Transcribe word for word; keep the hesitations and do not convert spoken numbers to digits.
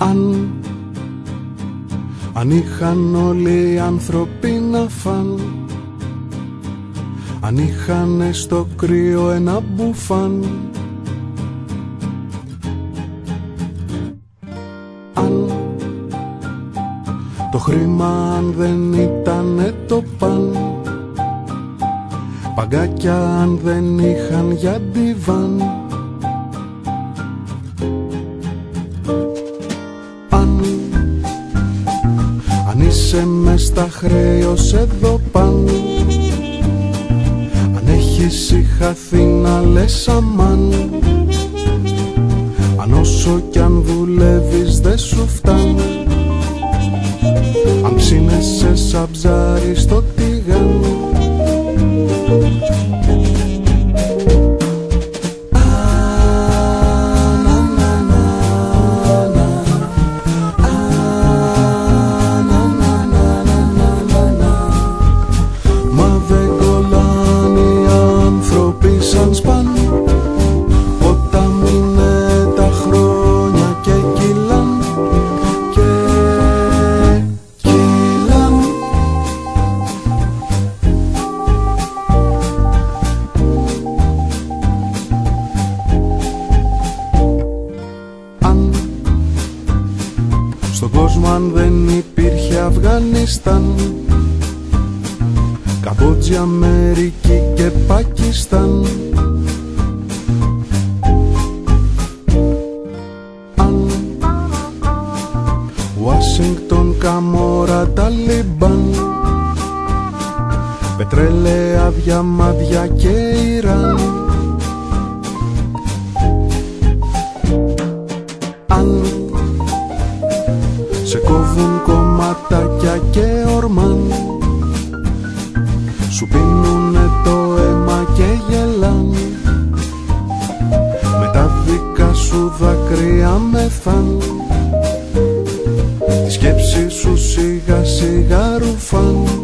Αν, αν είχαν όλοι οι άνθρωποι να φαν, αν είχαν στο κρύο ένα μπουφάν, αν το χρήμα αν δεν ήτανε το παν, παγκάκια αν δεν είχαν για ντιβάν, αν, αν είσαι μες στα χρέη ως εδώ πάνω, αν έχεις είχαθεί να λες αμάν, αν όσο κι αν δουλεύεις δεν σου φτάνει, αν ψήνεσαι σαν ψάρι στο τηγάνι, μα δεν κολλάνε οι άνθρωποι σαν σπαν, ποτάμουνε τα χρόνια και κυλάν και κυλάν. Αν στον κόσμο αν δεν υπήρχε Αφγανιστάν, Καμπότζη, Αμερική και Πακιστάν, αν Ουάσιγκτον, Καμόρα, Ταλιμπάν, πετρέλαια, διαμάντια και Ιράν, αν σε κόβουν κομματάκια και ορμάν, σου πίνουνε το αίμα και γελάν, με τα δικά σου δάκρυα μεθάν, τη σκέψη σου σιγά σιγά ρουφάν.